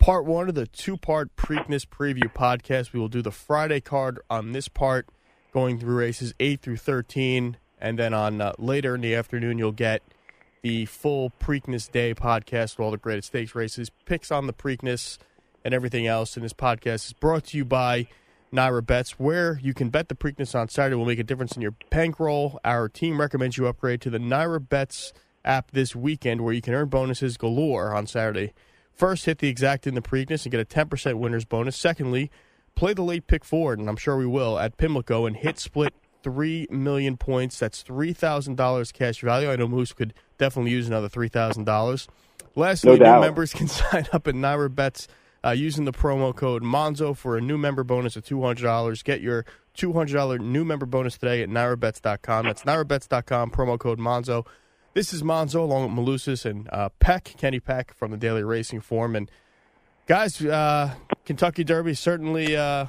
part one of the two-part Preakness preview podcast. We will do the Friday card on this part, going through races 8 through 13, and then on later in the afternoon, you'll get the full Preakness Day podcast with all the greatest stakes races, picks on the Preakness, and everything else. And this podcast is brought to you by NYRA Bets, where you can bet the Preakness on Saturday will make a difference in your bankroll. Our team recommends you upgrade to the NYRA Bets app this weekend, where you can earn bonuses galore on Saturday. First, hit the exact in the Preakness and get a 10% winner's bonus. Secondly, play the late pick forward, and I'm sure we will, at Pimlico, and hit split 3 million points. That's $3,000 cash value. I know Moose could definitely use another $3,000. Lastly, new members can sign up at NYRA Bets using the promo code Monzo for a new member bonus of $200. Get your $200 new member bonus today at NYRABets.com. That's NYRABets.com, promo code Monzo. This is Monzo along with Malusis and Kenny Peck from the Daily Racing Form. And guys, Kentucky Derby, certainly, a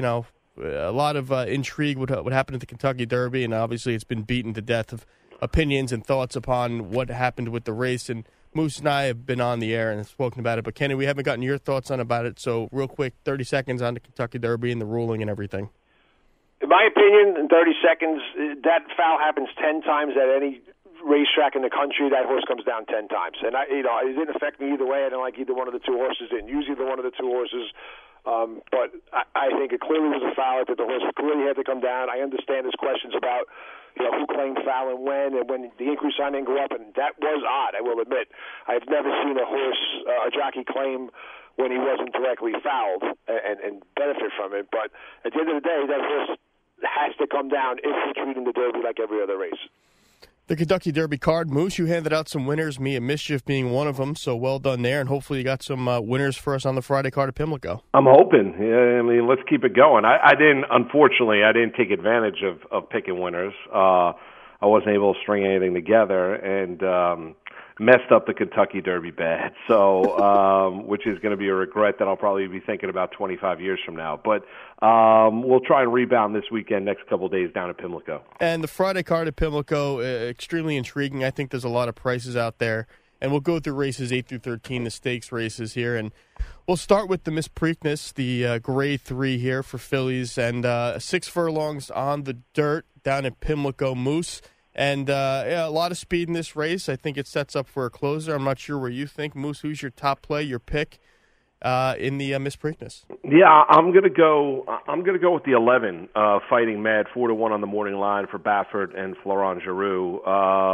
lot of intrigue what happened at the Kentucky Derby, and obviously it's been beaten to death of opinions and thoughts upon what happened with the race. And Moose and I have been on the air and have spoken about it. But, Kenny, we haven't gotten your thoughts on about it. So real quick, 30 seconds on the Kentucky Derby and the ruling and everything. In my opinion, in 30 seconds, that foul happens 10 times at any racetrack in the country. That horse comes down 10 times. And, it didn't affect me either way. I didn't like either one of the two horses. Didn't use either one of the two horses. But I think it clearly was a foul that the horse clearly had to come down. I understand there's questions about who claimed foul and when the inquiry sign didn't go up, and that was odd, I will admit. I've never seen a horse, a jockey claim when he wasn't directly fouled and benefit from it. But at the end of the day, that horse has to come down if we're treating the Derby like every other race. The Kentucky Derby card, Moose, you handed out some winners, me and Mischief being one of them, so well done there, and hopefully you got some winners for us on the Friday card at Pimlico. I'm hoping. Yeah, I mean, let's keep it going. Unfortunately, I didn't take advantage of picking winners. I wasn't able to string anything together, and messed up the Kentucky Derby bad, so which is going to be a regret that I'll probably be thinking about 25 years from now. But we'll try and rebound this weekend, next couple of days down at Pimlico. And the Friday card at Pimlico, extremely intriguing. I think there's a lot of prices out there. And we'll go through races 8 through 13, the stakes races here. And we'll start with the Miss Preakness, the grade 3 here for fillies, and 6 furlongs on the dirt down at Pimlico. Moose. And a lot of speed in this race. I think it sets up for a closer. I'm not sure where you think. Moose, who's your top play, your pick in the Miss Preakness? Yeah, I'm gonna go with the 11, Fighting Mad, 4-1 on the morning line for Baffert and Florent Giroux.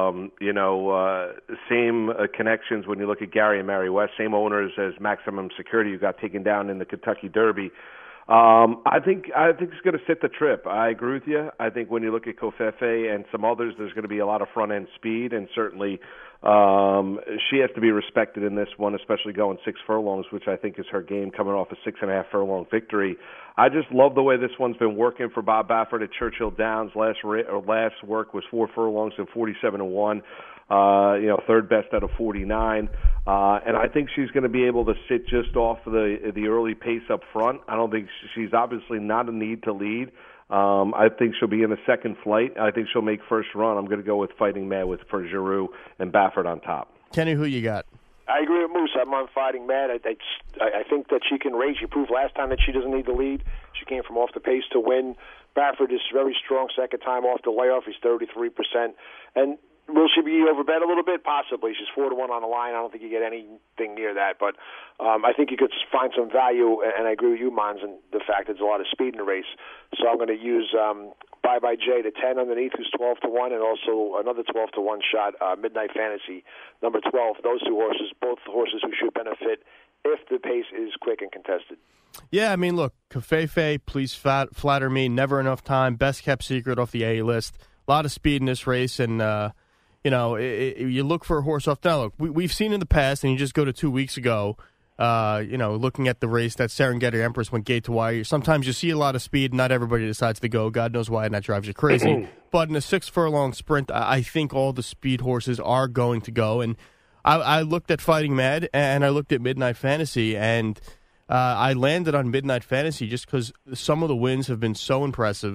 Same connections when you look at Gary and Mary West. Same owners as Maximum Security, who got taken down in the Kentucky Derby. I think it's going to sit the trip. I agree with you. I think when you look at Kofefe and some others, there's going to be a lot of front-end speed, and certainly she has to be respected in this one, especially going 6 furlongs, which I think is her game, coming off a 6.5 furlong victory. I just love the way this one's been working for Bob Baffert at Churchill Downs. Last work was 4 furlongs and 47-1. Third best out of 49. And I think she's going to be able to sit just off the early pace up front. I don't think she's obviously not a need to lead. I think she'll be in the second flight. I think she'll make first run. I'm going to go with Fighting Mad for Giroux and Baffert on top. Kenny, who you got? I agree with Moose. I'm on Fighting Mad. I think that she can race. She proved last time that she doesn't need to lead. She came from off the pace to win. Baffert is very strong second time off the layoff. He's 33%. And will she be overbet a little bit? Possibly. She's 4-1 on the line. I don't think you get anything near that. But I think you could find some value, and I agree with you, Mons, and the fact that there's a lot of speed in the race. So I'm going to use Bye Bye Jay to 10 underneath, who's 12-1, and also another 12-1 shot, Midnight Fantasy, number 12. Those two horses, both horses who should benefit if the pace is quick and contested. Yeah, I mean, look, Kofefe, please flatter me. Never enough time. Best kept secret off the A list. A lot of speed in this race, and you look for a horse off. Now, look, we've seen in the past, and you just go to 2 weeks ago, looking at the race that Serengeti Empress went gate to wire. Sometimes you see a lot of speed. Not everybody decides to go. God knows why, and that drives you crazy. But in a 6 furlong sprint, I think all the speed horses are going to go. And I looked at Fighting Mad, and I looked at Midnight Fantasy, and I landed on Midnight Fantasy just because some of the wins have been so impressive.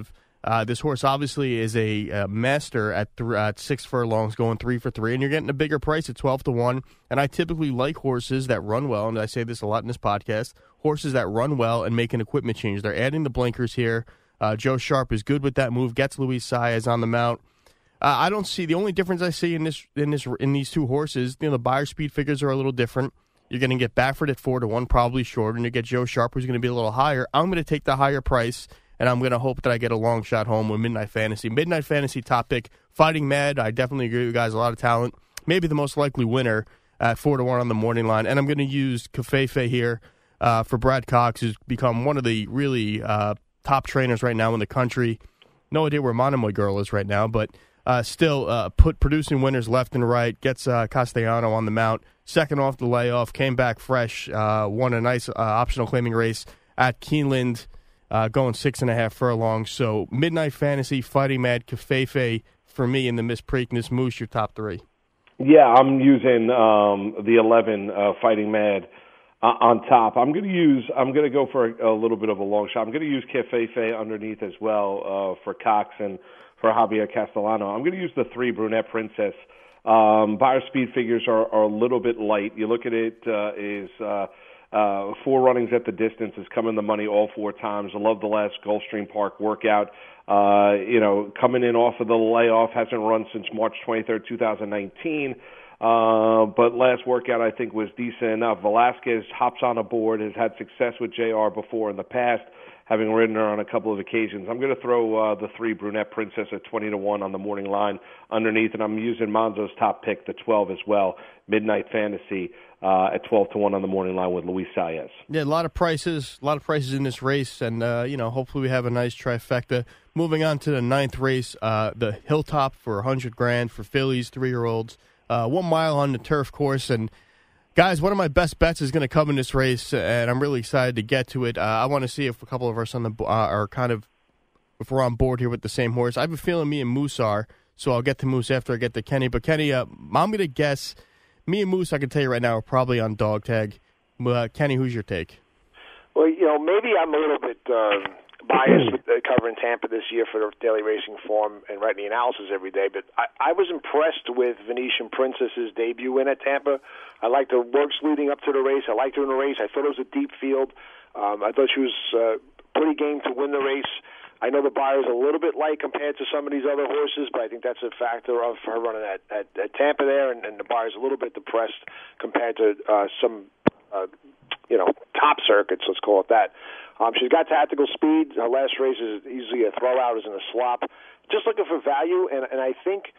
This horse obviously is a master at 6 furlongs, going 3 for 3, and you're getting a bigger price at 12-1. And I typically like horses that run well, and I say this a lot in this podcast, horses that run well and make an equipment change. They're adding the blinkers here. Joe Sharp is good with that move, gets Luis Saez on the mount. I don't see, the only difference I see in these two horses, the buyer speed figures are a little different. You're going to get Baffert at 4-1, probably short, and you get Joe Sharp, who's going to be a little higher. I'm going to take the higher price, and I'm going to hope that I get a long shot home with Midnight Fantasy. Midnight Fantasy top pick, Fighting Mad. I definitely agree with you guys, a lot of talent. Maybe the most likely winner at 4-1 on the morning line. And I'm going to use Covfefe here for Brad Cox, who's become one of the really top trainers right now in the country. No idea where Monomoy Girl is right now, but still producing winners left and right. Gets Castellano on the mount. Second off the layoff, came back fresh, won a nice optional claiming race at Keeneland, going 6.5 furlongs. So Midnight Fantasy, Fighting Mad, Covfefe for me in the Miss Preakness. Moose, your top three. Yeah, I'm using the 11 Fighting Mad on top. I'm going to go for a little bit of a long shot. I'm going to use Covfefe underneath as well for Cox and for Javier Castellano. I'm going to use the 3 Brunette Princess. Buyer speed figures are a little bit light. You look at it, is 4 runnings at the distance, has come in the money all 4 times. I love the last Gulfstream Park workout. Coming in off of the layoff, hasn't run since March 23rd, 2019. But last workout I think was decent enough. Velasquez hops on a board, has had success with JR before in the past, having ridden her on a couple of occasions. I'm going to throw the 3 Brunette Princess at 20-1 on the morning line underneath, and I'm using Monzo's top pick, the 12 as well, Midnight Fantasy, at 12-1 on the morning line with Luis Saez. Yeah, a lot of prices in this race, and hopefully we have a nice trifecta. Moving on to the 9th race, the Hilltop for $100,000 for fillies, 3-year-olds, 1 mile on the turf course, and guys, one of my best bets is going to come in this race, and I'm really excited to get to it. I want to see if a couple of us on the are kind of, if we're on board here with the same horse. I have a feeling me and Moose are, so I'll get to Moose after I get to Kenny. But Kenny, I'm going to guess me and Moose, I can tell you right now, are probably on dog tag. Kenny, who's your take? Well, maybe I'm a little bit biased with covering Tampa this year for the Daily Racing Form and writing the analysis every day, but I was impressed with Venetian Princess's debut win at Tampa. I liked the works leading up to the race. I liked her in the race. I thought it was a deep field. I thought she was pretty game to win the race. I know the Buyer's a little bit light compared to some of these other horses, but I think that's a factor of her running at Tampa there, and the Buyer's a little bit depressed compared to some top circuits, let's call it that. She's got tactical speed. Her last race is easily a throwout, is in a slop. Just looking for value, and I think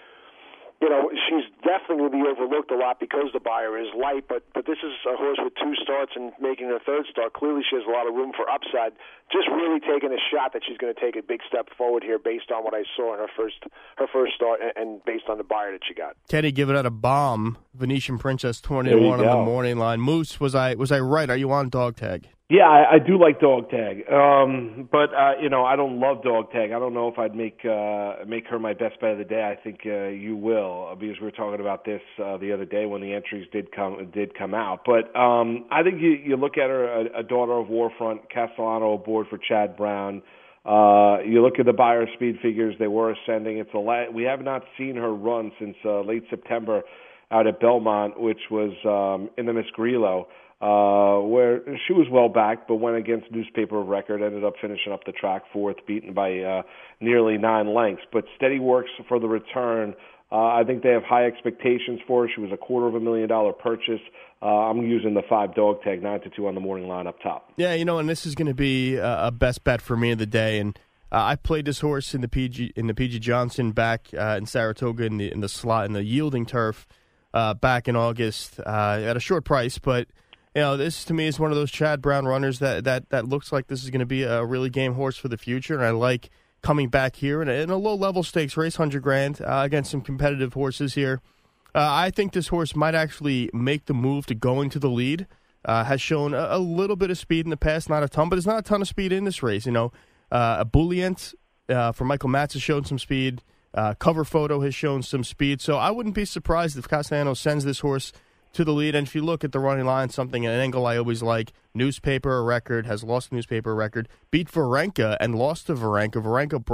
she's definitely going to be overlooked a lot because the Buyer is light, but this is a horse with 2 starts and making her 3rd start. Clearly she has a lot of room for upside. Just really taking a shot that she's going to take a big step forward here based on what I saw in her first start and based on the Buyer that she got. Teddy giving out a bomb. Venetian Princess 21 on the morning line. Moose, was I right? Are you on dog tag? Yeah, I do like dog tag, but I don't love dog tag. I don't know if I'd make her my best bet of the day. I think you will, because we were talking about this the other day when the entries did come out. But I think you look at her, a daughter of Warfront, Castellano aboard for Chad Brown. You look at the Buyer speed figures; they were ascending. We have not seen her run since late September out at Belmont, which was in the Miss Grillo. Where she was well backed, but went against Newspaper of Record, ended up finishing up the track 4th, beaten by nearly 9 lengths. But steady works for the return. I think they have high expectations for her. She was a $250,000 purchase. I'm using the 5 dog tag, 9-2 on the morning line up top. Yeah, and this is going to be a best bet for me of the day. And I played this horse in the PG Johnson back in Saratoga in the slot in the yielding turf back in August at a short price, but. This to me is one of those Chad Brown runners that looks like this is going to be a really game horse for the future, and I like coming back here in a low-level stakes race, $100,000 against some competitive horses here. I think this horse might actually make the move to going to the lead. Has shown a little bit of speed in the past, not a ton, but there's not a ton of speed in this race. A Bouillient for Michael Matz has shown some speed. Cover Photo has shown some speed, so I wouldn't be surprised if Castellano sends this horse to the lead. And if you look at the running line, an angle I always like, Newspaper Record has lost the Newspaper Record, beat Varenka and lost to Varenka. Varenka broke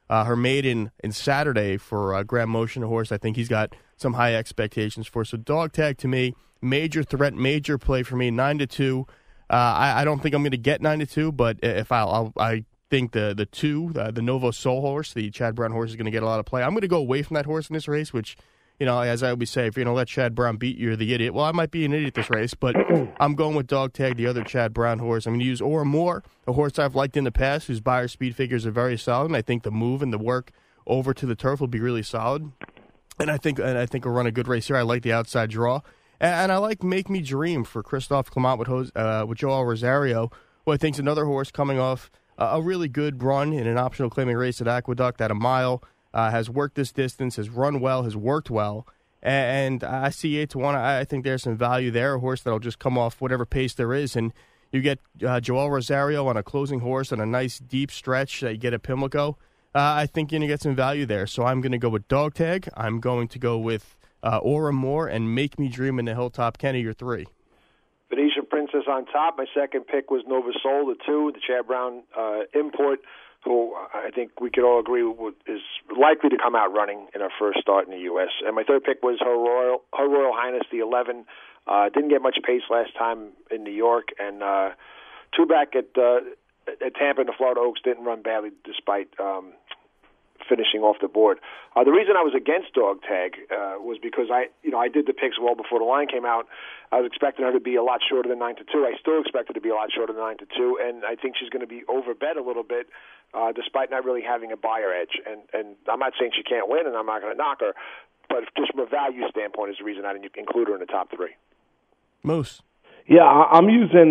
her maiden in Saturday for Grand Motion, a horse I think he's got some high expectations for. So Dog Tag, to me, major threat, major play for me, 9-2. I don't think I'm going to get 9-2, but if I think the 2, the Novo Soul horse, the Chad Brown horse, is going to get a lot of play. I'm going to go away from that horse in this race, which, as I always say, if you're going to let Chad Brown beat you, you're the idiot. Well, I might be an idiot this race, but I'm going with Dog Tag, the other Chad Brown horse. I'm going to use Aura Moore, a horse I've liked in the past, whose Beyer speed figures are very solid, and I think the move and the work over to the turf will be really solid. And I think we'll run a good race here. I like the outside draw. And I like Make Me Dream for Christophe Clement with Joel Rosario, who I think is another horse coming off a really good run in an optional claiming race at Aqueduct at a mile. Has worked this distance, has run well, has worked well. And I see 8-1. I think there's some value there, a horse that'll just come off whatever pace there is. And you get Joel Rosario on a closing horse on a nice deep stretch that you get at Pimlico. I think you're going to get some value there. So I'm going to go with Dog Tag. I'm going to go with Aura Moore and Make Me Dream in the Hilltop. Kenny, your 3. Venetian Princess on top. My second pick was Nova Soul, the 2, the Chad Brown import, who I think we could all agree is likely to come out running in her first start in the U.S. And my third pick was Her Royal Highness, the 11. Didn't get much pace last time in New York, and 2 back at Tampa and the Florida Oaks didn't run badly despite finishing off the board. The reason I was against Dog Tag was because I did the picks well before the line came out. I was expecting her to be a lot shorter than 9-2. I still expect her to be a lot shorter than 9-2, and I think she's going to be overbet a little bit, despite not really having a buyer edge. And I'm not saying she can't win, and I'm not going to knock her, but just from a value standpoint is the reason I didn't include her in the top 3. Moose. Yeah, I'm using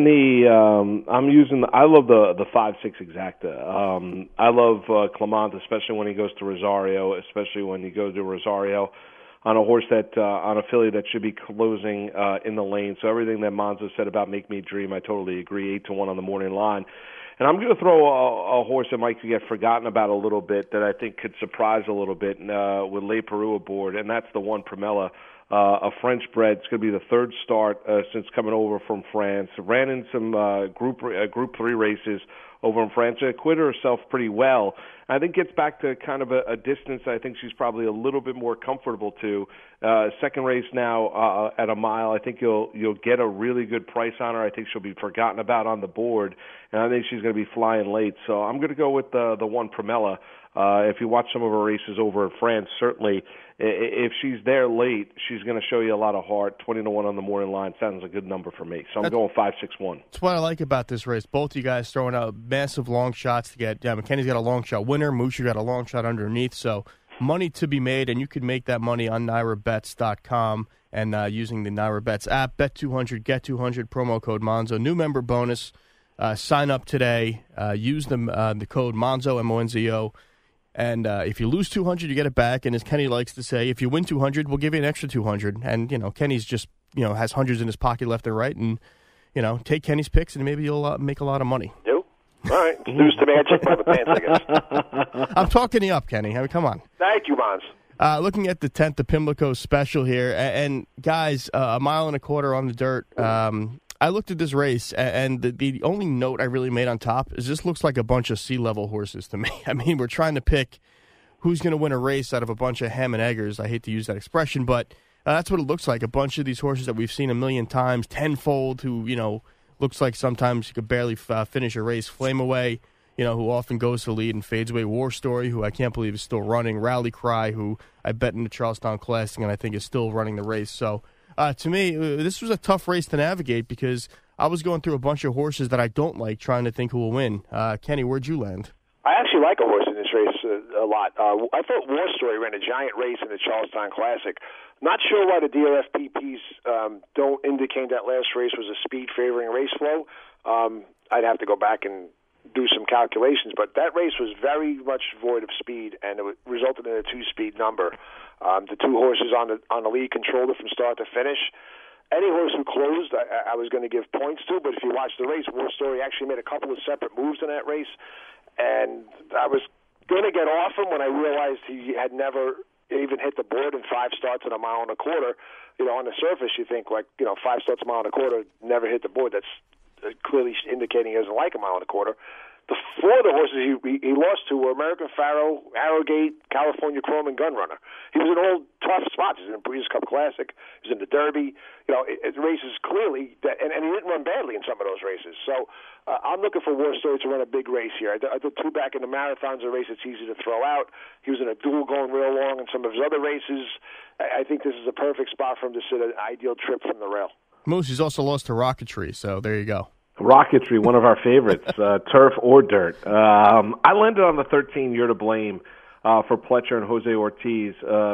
I love the 5-6 exacta. I love Clement, especially when he goes to Rosario, especially when he goes to Rosario on a horse on a filly that should be closing in the lane. So everything that Monzo said about Make Me Dream, I totally agree. 8-1 on the morning line. And I'm going to throw a horse that might get forgotten about a little bit that I think could surprise a little bit with Le Peru aboard, and that's the 1 Primella. A French bred. It's going to be the 3rd start since coming over from France. Ran in some Group 3 races over in France. Acquitted herself pretty well. I think gets back to kind of a distance I think she's probably a little bit more comfortable to. Second race now at a mile. I think you'll get a really good price on her. I think she'll be forgotten about on the board, and I think she's going to be flying late. So I'm going to go with the 1 Primella. If you watch some of her races over in France, certainly if she's there late, she's going to show you a lot of heart. 20-1 on the morning line sounds a good number for me. So I'm going 5-6-1. That's what I like about this race. Both you guys throwing out massive long shots to get. Yeah, McKenny's got a long shot winner. Moose, you got a long shot underneath. So money to be made, and you can make that money on NYRABets.com and using the NYRABets app. Bet 200, get 200. Promo code Monzo. New member bonus. Sign up today. Use the code Monzo, MONZO. And if you lose 200, you get it back. And as Kenny likes to say, if you win 200, we'll give you an extra 200. And, Kenny's just, has hundreds in his pocket left and right. And, take Kenny's picks and maybe you'll make a lot of money. Nope. All right. News to me. I checked my pants, I guess. I'm talking you up, Kenny. I mean, come on. Thank you, Mons. Looking at the 10th, the Pimlico special here. And guys, 1.25 miles on the dirt. I looked at this race, and the only note I really made on top is this looks like a bunch of sea-level horses to me. I mean, we're trying to pick who's going to win a race out of a bunch of ham and eggers. I hate to use that expression, but that's what it looks like. A bunch of these horses that we've seen a million times, Tenfold, who, looks like sometimes you could barely finish a race. Flame Away, who often goes to the lead and fades away. War Story, who I can't believe is still running. Rally Cry, who I bet in the Charlestown Classic and I think is still running the race. So, to me, this was a tough race to navigate because I was going through a bunch of horses that I don't like, trying to think who will win. Kenny, where'd you land? I actually like a horse in this race a lot. I thought War Story ran a giant race in the Charlestown Classic. Not sure why the DLFPPs don't indicate that last race was a speed favoring race flow. I'd have to go back and do some calculations, but that race was very much void of speed, and it resulted in a 2-speed number. The 2 horses on the lead controlled it from start to finish. Any horse who closed, I was going to give points to, but if you watch the race, War Story actually made a couple of separate moves in that race, and I was going to get off him when I realized he had never even hit the board in 5 starts at 1.25 miles. On the surface, you think 5 starts 1.25 miles, never hit the board. That's clearly indicating he doesn't like 1.25 miles. The four of the horses he lost to were American Pharoah, Arrogate, California Chrome, and Gunrunner. He was in all tough spots. He was in the Breeders' Cup Classic. He was in the Derby. It races clearly, and he didn't run badly in some of those races. So I'm looking for War Story to run a big race here. I thought two back in the marathon's a race that's easy to throw out. He was in a duel going real long in some of his other races. I think this is a perfect spot for him to sit an ideal trip from the rail. Moose, he's also lost to Rocketry, so there you go. Rocketry, one of our favorites, turf or dirt. I landed on the 13 Year to Blame for Pletcher and Jose Ortiz.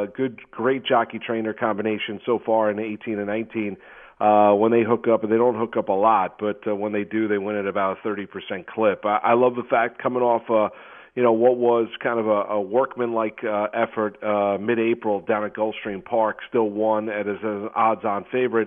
Great jockey-trainer combination so far in 18 and 19. When they hook up, and they don't hook up a lot, but when they do, they win at about a 30% clip. I love the fact coming off what was kind of a workman-like effort mid-April down at Gulfstream Park, still won as an odds-on favorite,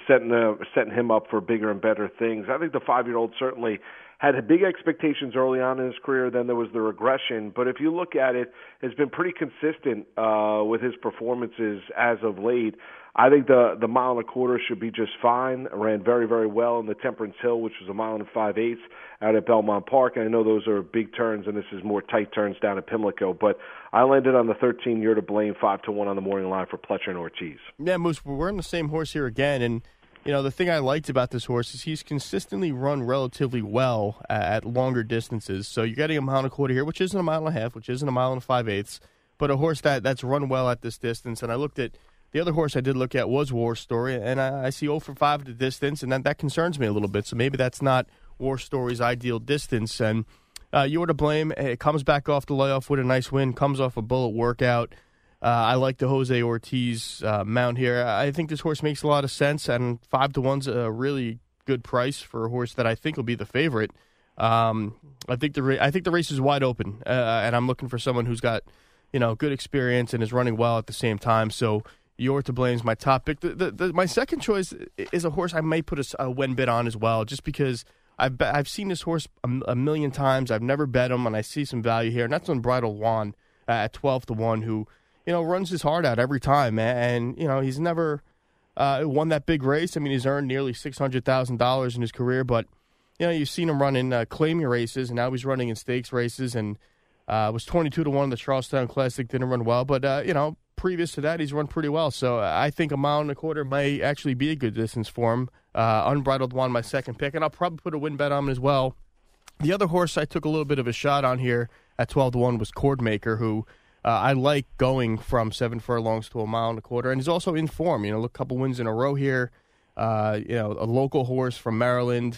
setting him up for bigger and better things. I think the 5-year-old certainly had big expectations early on in his career. Then there was the regression. But if you look at it, has been pretty consistent with his performances as of late. I think the mile and a quarter should be just fine. Ran very, very well in the Temperance Hill, which was a mile and 5/8 out at Belmont Park. And I know those are big turns, and this is more tight turns down at Pimlico. But I landed on the 13 Year to Blame, 5-1 on the morning line for Pletcher and Ortiz. Yeah, Moose, we're on the same horse here again. And, the thing I liked about this horse is he's consistently run relatively well at longer distances. So you're getting a mile and a quarter here, which isn't a mile and a half, which isn't a mile and 5/8, but a horse that's run well at this distance. And I looked at the other horse I did look at was War Story, and I see 0 for 5 at the distance, and that concerns me a little bit. So maybe that's not War Story's ideal distance. And You're to Blame. It comes back off the layoff with a nice win, comes off a bullet workout. I like the Jose Ortiz mount here. I think this horse makes a lot of sense, and 5-1's a really good price for a horse that I think will be the favorite. I think the race is wide open, and I'm looking for someone who's got good experience and is running well at the same time. So You're to Blame is my top pick. My second choice is a horse I might put a win bid on as well, just because I've seen this horse a million times. I've never bet him, and I see some value here, and that's Unbridled Juan at 12-1, who runs his heart out every time, and he's never won that big race. I mean, he's earned nearly $600,000 in his career, but you've seen him run in claiming races, and now he's running in stakes races, and was 22-1 in the Charlestown Classic. Didn't run well, but previous to that, he's run pretty well. So I think a mile and a quarter may actually be a good distance for him. Unbridled Juan, my second pick, and I'll probably put a win bet on him as well. The other horse I took a little bit of a shot on here at 12-1 was Cordmaker, who I like going from 7 furlongs to a mile and a quarter, and he's also in form. Look, a couple wins in a row here. A local horse from Maryland.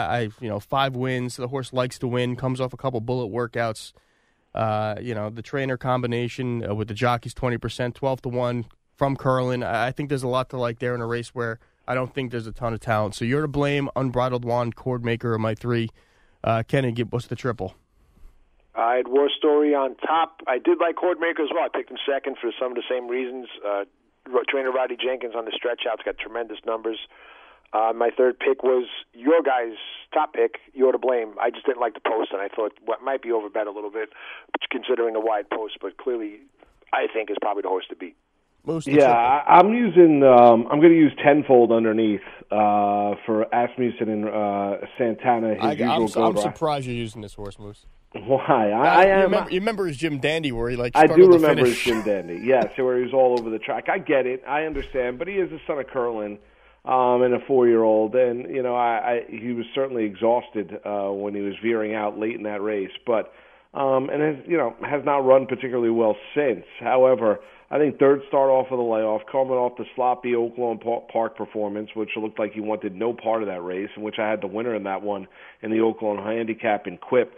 5 wins. The horse likes to win. Comes off a couple bullet workouts. The trainer combination with the jockeys 20%, 12-1 from Curlin. I think there's a lot to like there in a race where I don't think there's a ton of talent. So You're to Blame, Unbridled Juan, Cordmaker are my 3. Kenny, what's the triple? I had War Story on top. I did like Cordmaker as well. I picked him second for some of the same reasons. Trainer Roddy Jenkins on the stretch out's got tremendous numbers. My third pick was your guy's top pick, You're to Blame. I just didn't like the post, and I thought what might be overbet a little bit, considering the wide post, but clearly I think is probably the horse to beat. I'm using. I'm going to use Tenfold underneath for Asmussen and Santana. I'm surprised you're using this horse, Moose. Why? I am. You remember his Jim Dandy where he I do remember his Jim Dandy. Yes, where he was all over the track. I get it. I understand, but he is the son of Curlin. And a 4-year-old, and he was certainly exhausted when he was veering out late in that race, but has not run particularly well since. However, I think third start off of the layoff, coming off the sloppy Oaklawn Park performance, which looked like he wanted no part of that race, in which I had the winner in that one in the Oaklawn Handicap in Quip.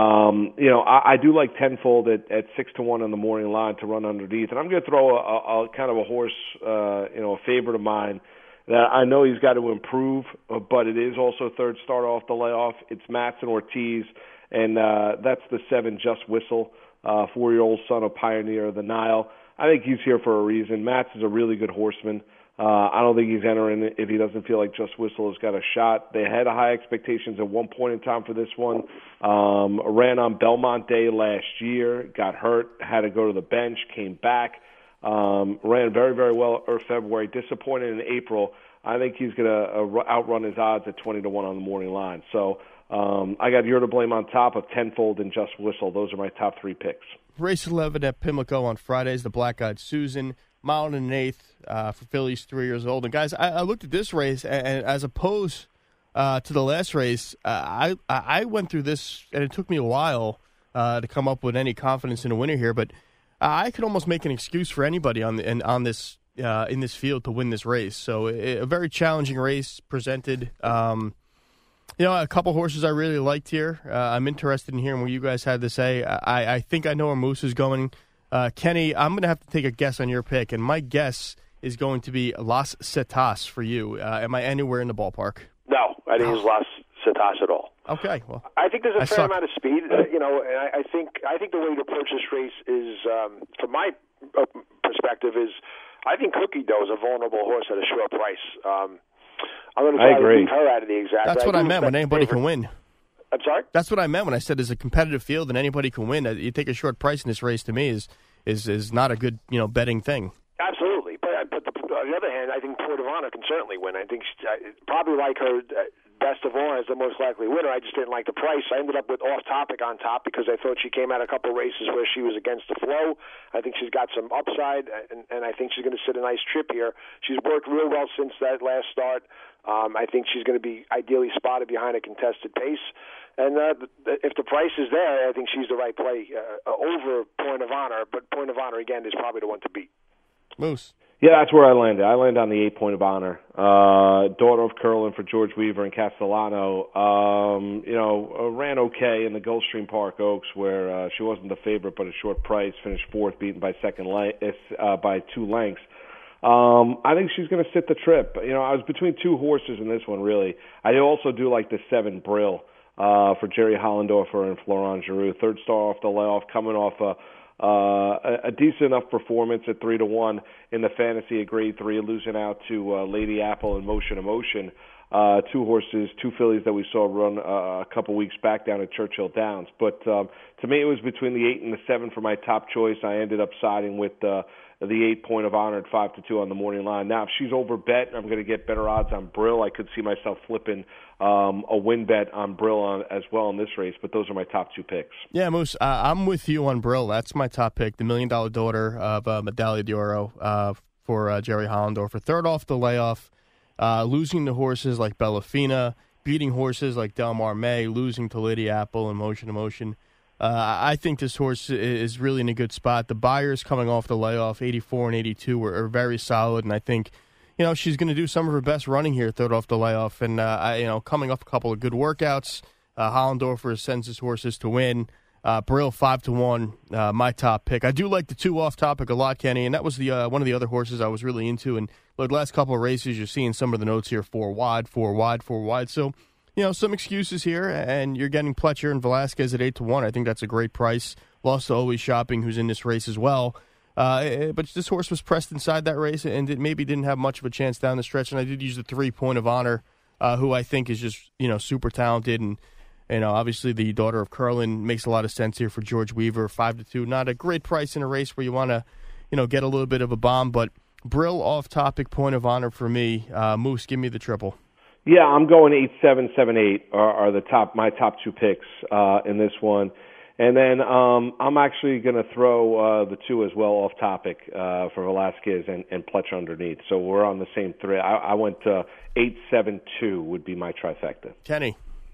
I do like Tenfold at 6-1 on the morning line to run underneath, and I'm going to throw a kind of a horse, a favorite of mine. I know he's got to improve, but it is also third start off the layoff. It's Matson Ortiz, and that's the 7 Just Whistle, 4-year-old son of Pioneer of the Nile. I think he's here for a reason. Matz is a really good horseman. I don't think he's entering if he doesn't feel like Just Whistle has got a shot. They had high expectations at one point in time for this one. Ran on Belmont Day last year, got hurt, had to go to the bench, came back. Ran very, very well in February. Disappointed in April. I think he's going to outrun his odds at 20-1 on the morning line. So I got You're to Blame on top of Tenfold and Just Whistle. Those are my top three picks. Race 11 at Pimlico on Fridays, the Black Eyed Susan. Mile and an eighth for fillies 3 years old. And, guys, I looked at this race, and as opposed to the last race, I went through this, and it took me a while to come up with any confidence in a winner here. But I could almost make an excuse for anybody in this field to win this race. So a very challenging race presented. A couple horses I really liked here. I'm interested in hearing what you guys had to say. I think I know where Moose is going. Kenny, I'm going to have to take a guess on your pick, and my guess is going to be Las Cetas for you. Am I anywhere in the ballpark? No, I didn't use Las Cetas at all. Okay, well, I think there's a fair amount of speed, and I think the way to approach this race is, from my perspective, is I think Cookie Dough is a vulnerable horse at a short price. I'm going to try to beat her out of the exact. That's what I meant when anybody can win. I'm sorry? That's what I meant when I said there's a competitive field and anybody can win. You take a short price in this race, to me, is not a good betting thing. Absolutely. But on the other hand, I think Port of Honor can certainly win. I think probably like her Best of All as the most likely winner. I just didn't like the price. I ended up with Off Topic on top because I thought she came out a couple of races where she was against the flow. I think she's got some upside, and I think she's going to sit a nice trip here. She's worked real well since that last start. I think she's going to be ideally spotted behind a contested pace. And if the price is there, I think she's the right play over Point of Honor. But Point of Honor, again, is probably the one to beat. Moose. Yeah, that's where I landed. I landed on the 8 Point of Honor. Daughter of Curlin for George Weaver and Castellano. Ran okay in the Gulfstream Park Oaks where she wasn't the favorite, but a short price. Finished fourth, beaten by by 2 lengths. I think she's going to sit the trip. I was between 2 horses in this one, really. I also do like the 7 Brill for Jerry Hollendorfer and Florent Giroux. Third star off the layoff, coming off a decent enough performance at 3-1 in the Fantasy at Grade 3, losing out to Lady Apple and Motion Emotion. 2 horses, 2 fillies that we saw run a couple weeks back down at Churchill Downs. But to me, it was between the 8 and the 7 for my top choice. I ended up siding with the 8 Point of Honor at 5-2 on the morning line. Now, if she's over bet, I'm going to get better odds on Brill. I could see myself flipping a win bet on Brill as well in this race, but those are my top 2 picks. Yeah, Moose, I'm with you on Brill. That's my top pick, the $1 Million Daughter of Medaglia d'Oro for Jerry Hollendorfer. Third off the layoff, losing to horses like Bellafina, beating horses like Del Mar May, losing to Lady Apple and Motion Emotion. I think this horse is really in a good spot. The buyers coming off the layoff, 84 and 82, are very solid, and I think she's going to do some of her best running here, third off the layoff. And coming off a couple of good workouts, Hollendorfer sends his horses to win. Brill 5-1, my top pick. I do like the 2 Off Topic a lot, Kenny, and that was the one of the other horses I was really into. And the last couple of races, you're seeing some of the notes here: 4 wide, 4 wide, 4 wide. So. Some excuses here, and you're getting Pletcher and Velasquez at 8-1. I think that's a great price. Lost to Always Shopping, who's in this race as well. But this horse was pressed inside that race, and it maybe didn't have much of a chance down the stretch. And I did use the 3 Point of Honor, who I think is just super talented, and obviously the Daughter of Curlin makes a lot of sense here for George Weaver. 5-2, not a great price in a race where you want to get a little bit of a bomb, but Brill Off Topic, Point of Honor for me. Moose, give me the triple. Yeah, I'm going 8-7, 7-8 are my top 2 picks in this one. And then I'm actually going to throw the 2 as well Off Topic for Velasquez and Pletcher underneath. So we're on the same thread. I went 8-7-2 would be my trifecta. Kenny.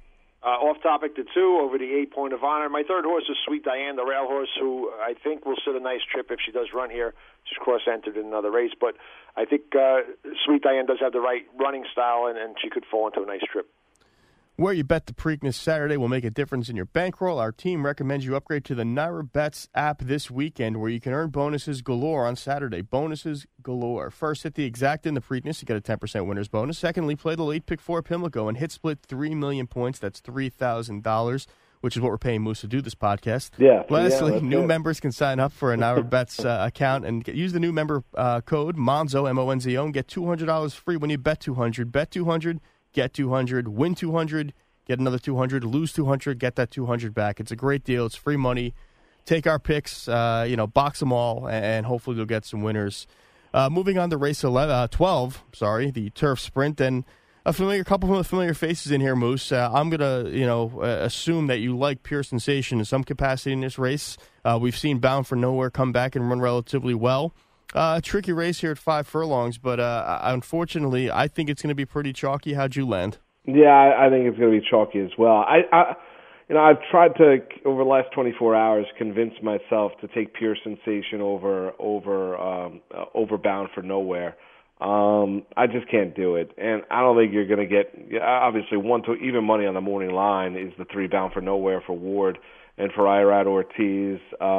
Off Topic, the 2 over the 8 Point of Honor. My third horse is Sweet Diane, the rail horse, who I think will sit a nice trip if she does run here. She's cross-entered in another race, but I think Sweet Diane does have the right running style, and she could fall into a nice trip. Where you bet the Preakness Saturday will make a difference in your bankroll. Our team recommends you upgrade to the Naira Bets app this weekend, where you can earn bonuses galore on Saturday. Bonuses galore. First, hit the exact in the Preakness. You get a 10% winner's bonus. Secondly, play the late pick 4 Pimlico and hit split 3 million points. That's $3,000, which is what we're paying Moose to do this podcast. Yeah. Lastly, new members can sign up for a Naira Bets account and use the new member code MONZO, M-O-N-Z-O, and get $200 free when you bet 200. Bet 200. Get 200, win 200, get another 200, lose 200, get that 200 back. It's a great deal. It's free money. Take our picks, box them all, and hopefully you'll get some winners. Moving on to race 12, the Turf Sprint, and a couple of familiar faces in here, Moose. I'm gonna, assume that you like Pure Sensation in some capacity in this race. We've seen Bound for Nowhere come back and run relatively well. Tricky race here at 5 furlongs, but unfortunately, I think it's going to be pretty chalky. How'd you land? Yeah, I think it's going to be chalky as well. I've tried to, over the last 24 hours, convince myself to take Pure Sensation over Bound for Nowhere. I just can't do it, and I don't think you're going to get. Obviously, even money on the morning line is the 3 Bound for Nowhere for Ward and for Irad Ortiz.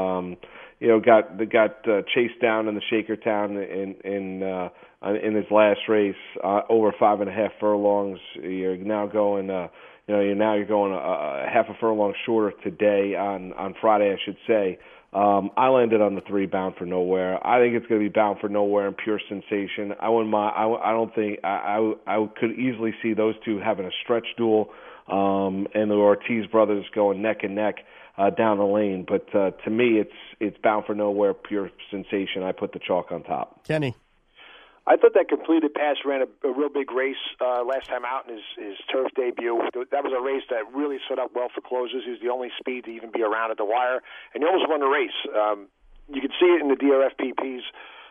Got chased down in the Shakertown in his last race over 5.5 furlongs. You're now going. You're going a half a furlong shorter today on Friday, I should say. I landed on the 3 Bound for Nowhere. I think it's going to be Bound for Nowhere and Pure Sensation. I don't think I could easily see those two having a stretch duel, and the Ortiz brothers going neck and neck down the lane. But to me, it's Bound for Nowhere, Pure Sensation. I put the chalk on top. Kenny. I thought that Completed Pass ran a real big race last time out in his turf debut. That was a race that really set up well for closers. He was the only speed to even be around at the wire, and he almost won the race. You could see it in the DRF PPs.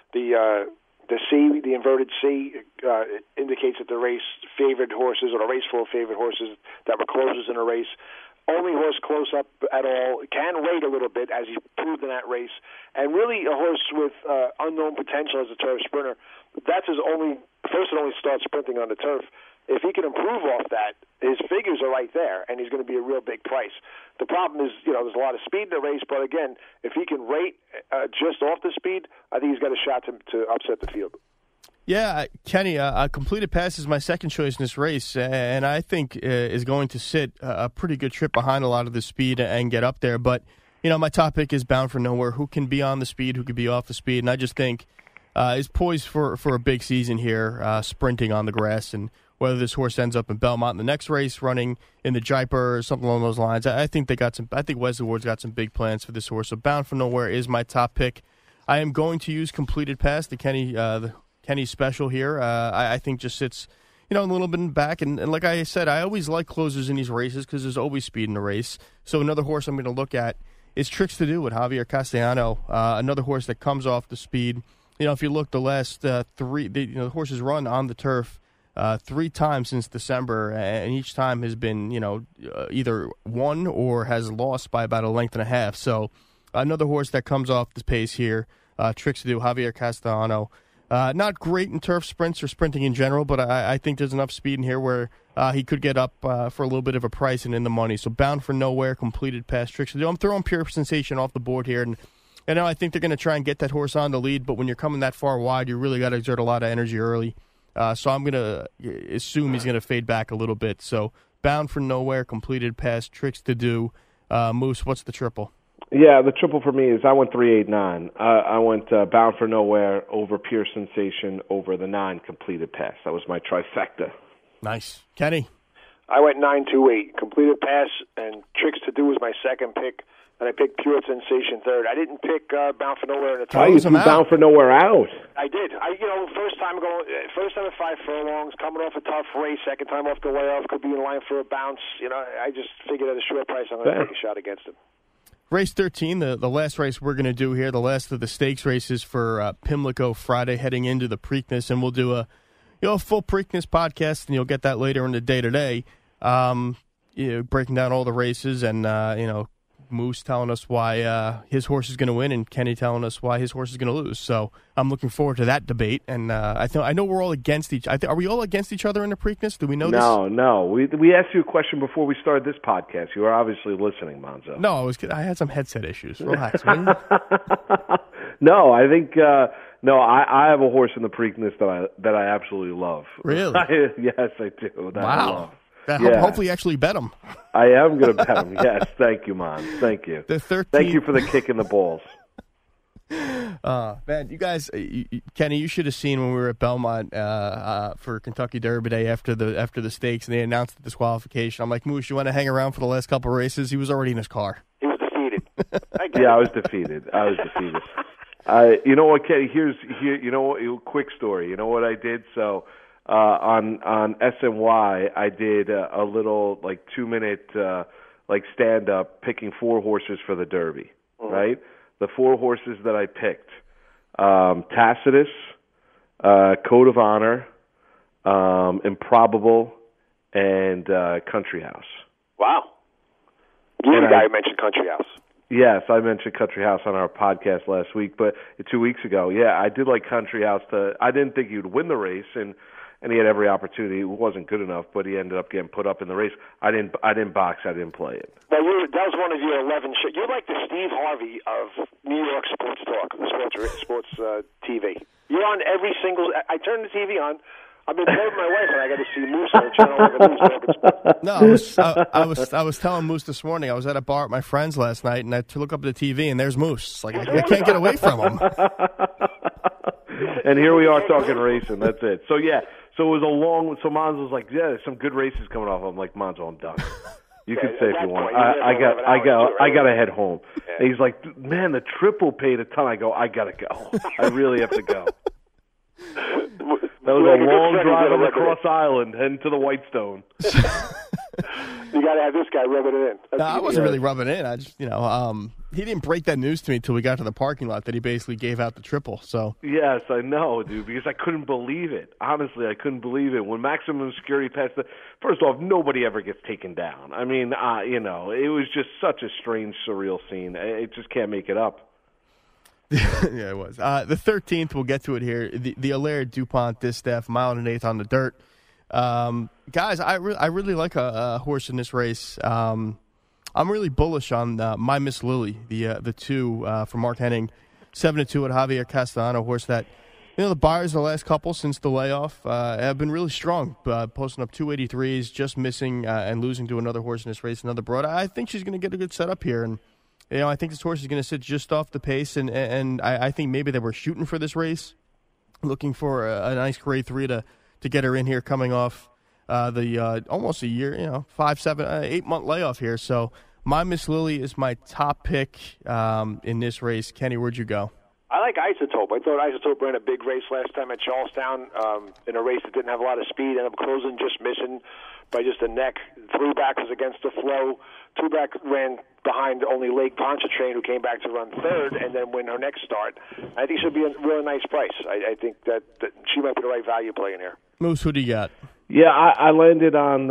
The C, the inverted C, indicates that the race favored horses, or the race full of favored horses that were closers in a race. Only horse close up at all, can rate a little bit, as he proved in that race, and really a horse with unknown potential as a turf sprinter. That's his only start sprinting on the turf. If he can improve off that, his figures are right there, and he's going to be a real big price. The problem is, there's a lot of speed in the race, but again, if he can rate just off the speed, I think he's got a shot to upset the field. Yeah, Kenny, Completed Pass is my second choice in this race, and I think is going to sit a pretty good trip behind a lot of the speed and get up there. But, my top pick is Bound for Nowhere, who can be on the speed, who can be off the speed, and I just think is poised for a big season here, sprinting on the grass. And whether this horse ends up in Belmont in the next race, running in the Jaipur or something along those lines, I think Wesley Ward's got some big plans for this horse. So Bound for Nowhere is my top pick. I am going to use Completed Pass, the Kenny special here. I think just sits, a little bit in the back. And like I said, I always like closers in these races because there's always speed in the race. So another horse I'm going to look at is Tricks to Do with Javier Castellano, another horse that comes off the speed. If you look, the last the horses run on the turf 3 times since December, and each time has been, either won or has lost by about a length and a half. So another horse that comes off the pace here, Tricks to Do, Javier Castellano. Not great in turf sprints or sprinting in general, but I think there's enough speed in here where he could get up for a little bit of a price and in the money. So Bound for Nowhere, Completed Pass, Tricks to Do. I'm throwing Pure Sensation off the board here, and I think they're going to try and get that horse on the lead, but when you're coming that far wide, you really got to exert a lot of energy early. So I'm going to assume he's going to fade back a little bit. So Bound for Nowhere, Completed Pass, Tricks to Do. Moose, what's the triple? Yeah, the triple for me is I went 3-8-9. I went Bound for Nowhere over Pure Sensation over the 9 Completed Pass. That was my trifecta. Nice. Kenny? I went 9-2-8. Completed Pass and Tricks to Do was my second pick, and I picked Pure Sensation third. I didn't pick Bound for Nowhere in the top. You threw Bound for Nowhere out. I did. First time at 5 furlongs, coming off a tough race, second time off the way off, could be in line for a bounce. I just figured at a short price I'm going to take a shot against him. Race 13, the last race we're going to do here, the last of the stakes races for Pimlico Friday heading into the Preakness, and we'll do a full Preakness podcast, and you'll get that later in the day today, breaking down all the races and, Moose telling us why his horse is going to win and Kenny telling us why his horse is going to lose. So I'm looking forward to that debate, and I know we're all against each other. Are we all against each other in the Preakness? Do we know this? No. We asked you a question before we started this podcast. You were obviously listening, Monzo. No, I had some headset issues. Relax. No, I think I have a horse in the Preakness that I absolutely love. Really? Yes, I do. That wow. I love. Hopefully you actually bet him. I am going to bet him. Yes, thank you, Mon. Thank you. Thank you for the kick in the balls. Man, you guys, Kenny, you should have seen when we were at Belmont for Kentucky Derby Day after the stakes, and they announced the disqualification. I'm like, Moose, you want to hang around for the last couple of races? He was already in his car. He was defeated. I was defeated. You know what, Kenny? You know what? Quick story. You know what I did? So on SNY, I did a little 2-minute stand up picking 4 horses for the Derby. Right? The 4 horses that I picked: Tacitus, Code of Honor, Improbable, and Country House. Wow. You're the guy who mentioned Country House. Yes, I mentioned Country House on our podcast last week, but 2 weeks ago. Yeah, I did like Country House. I didn't think he would win the race, and he had every opportunity. It wasn't good enough, but he ended up getting put up in the race. I didn't box. I didn't play it. Well, that was one of your 11 shows. You're like the Steve Harvey of New York sports talk, sports TV. You're on every single. I turn the TV on. I've been telling my wife, and I got to see Moose on the channel. No, I was telling Moose this morning. I was at a bar at my friend's last night, and I to look up at the TV, and there's Moose. Like I can't get away from him. And here we are talking racing. That's it. So yeah, so it was a long. So Monzo was like, "Yeah, there's some good races coming off." I'm like, "Monzo, I'm done. You can say if you want. I got to head home." Yeah. And he's like, "Man, the triple paid a ton." I go, "I gotta go. I really have to go." That was a long drive on the Cross Island heading to the Whitestone. You got to have this guy rubbing it in. No, I wasn't really rubbing it in. I just, he didn't break that news to me until we got to the parking lot that he basically gave out the triple. So yes, I know, dude, because I couldn't believe it. Honestly, I couldn't believe it. When Maximum Security passed first off, nobody ever gets taken down. I mean, it was just such a strange, surreal scene. It just can't make it up. Yeah, it was. The 13th, we'll get to it here. The Allaire DuPont Distaff, 1 1/8 on the dirt. Guys, I really like a horse in this race. I'm really bullish on My Miss Lily, the 2 from Mark Henning, 7-2 at Javier Castellano, horse that the buyers the last couple since the layoff have been really strong, posting up 283s, just missing and losing to another horse in this race, another broad. I think she's going to get a good setup here, and I think this horse is going to sit just off the pace, and I think maybe they were shooting for this race, looking for a nice grade 3 to get her in here, coming off the almost a year, 5, 7, 8 month layoff here. So My Miss Lily is my top pick in this race. Kenny, where'd you go? I like Isotope. I thought Isotope ran a big race last time at Charlestown in a race that didn't have a lot of speed, ended up closing, just missing by just a neck. 3-back was against the flow. 2-back ran behind only Lake Pontchartrain, who came back to run 3rd and then win her next start. I think she'll be a really nice price. I think that she might be the right value play in here. Moose, who do you got? Yeah, I landed on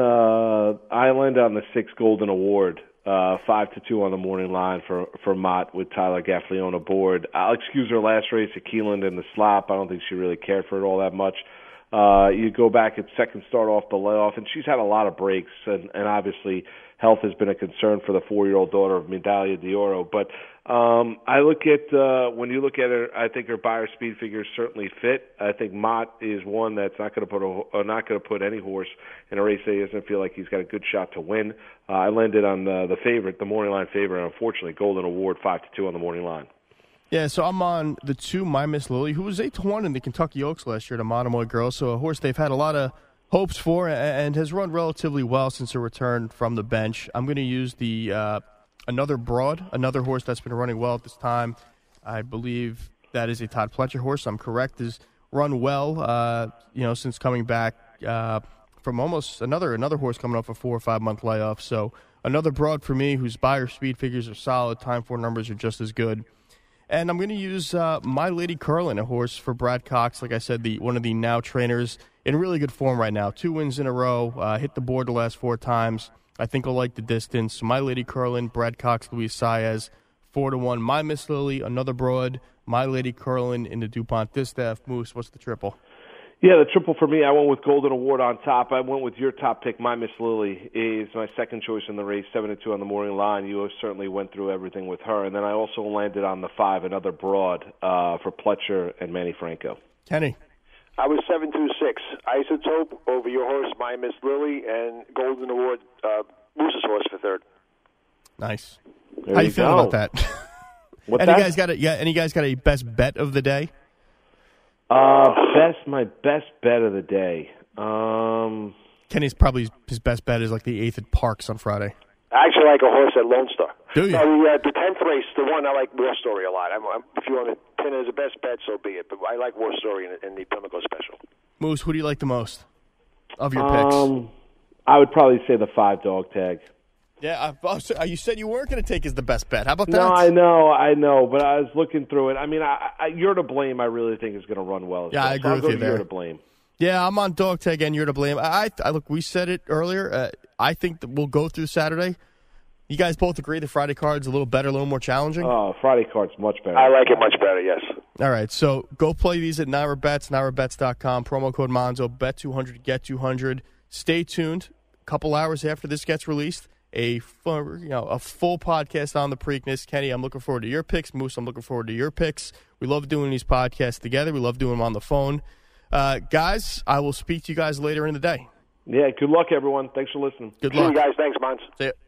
the 6 Golden Award, 5-2 on the morning line for Mott with Tyler Gaffalione aboard. I'll excuse her last race at Keeneland in the slop. I don't think she really cared for it all that much. You go back at second start off the layoff, and she's had a lot of breaks, and obviously health has been a concern for the 4-year-old daughter of Medaglia d'Oro. But I look at when you look at her, I think her buyer speed figures certainly fit. I think Mott is one that's not going to put any horse in a race that he doesn't feel like he's got a good shot to win. I landed on the favorite, the morning line favorite, and unfortunately Golden Award 5-2 on the morning line. Yeah, so I'm on the 2 My Miss Lily, who was 8-1 in the Kentucky Oaks last year to Monomoy Girls, so a horse they've had a lot of hopes for and has run relatively well since her return from the bench. I'm going to use the another broad, another horse that's been running well at this time. I believe that is a Todd Pletcher horse. I'm correct. Has run well, since coming back from almost another horse coming off a 4 or 5 month layoff. So another broad for me, whose buyer speed figures are solid, time 4 numbers are just as good. And I'm going to use My Lady Curlin, a horse for Brad Cox. Like I said, one of the now trainers in really good form right now. 2 wins in a row, hit the board the last 4 times. I think I'll like the distance. My Lady Curlin, Brad Cox, Luis Saez, 4-1. My Miss Lily, another broad. My Lady Curlin in the DuPont Distaff. Moose, what's the triple? Yeah, the triple for me, I went with Golden Award on top. I went with your top pick. My Miss Lily is my second choice in the race, 7-2 on the morning line. You certainly went through everything with her. And then I also landed on the 5, another broad for Pletcher and Manny Franco. Kenny? I was 7-6. Isotope over your horse, My Miss Lily, and Golden Award, Moose's horse for 3rd. Nice. How you feeling about that? What's any that? Guys got a best bet of the day? My best bet of the day. Kenny's probably his best bet is like the 8th at Parks on Friday. I actually like a horse at Lone Star. Do you? The 10th race, the one I like War Story a lot. If you want to opinion is the best bet, so be it. But I like War Story in the Pimlico special. Moose, who do you like the most of your picks? I would probably say the 5-dog tag. Yeah, you said you weren't going to take as the best bet. How about that? No, I know, but I was looking through it. I mean, You're to Blame, I really think, is going to run well. Yeah, I agree with you there. You're to Blame. Yeah, I'm on dog tag and You're to Blame. I look, we said it earlier. I think that we'll go through Saturday. You guys both agree the Friday card's a little better, a little more challenging? Oh, Friday card's much better. I like it much better, yes. All right, so go play these at Naira Bets, NairaBets.com. Promo code Monzo, bet 200, get 200. Stay tuned. A couple hours after this gets released, a full podcast on the Preakness. Kenny, I'm looking forward to your picks. Moose, I'm looking forward to your picks. We love doing these podcasts together. We love doing them on the phone. Guys, I will speak to you guys later in the day. Yeah, good luck, everyone. Thanks for listening. Good luck. See you guys. Thanks, Mons. See ya.